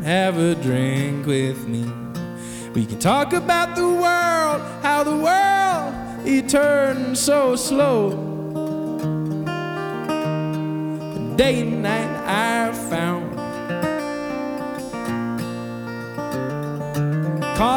have a drink with me. We can talk about the world, how the world, it turns so slow. Day and night I found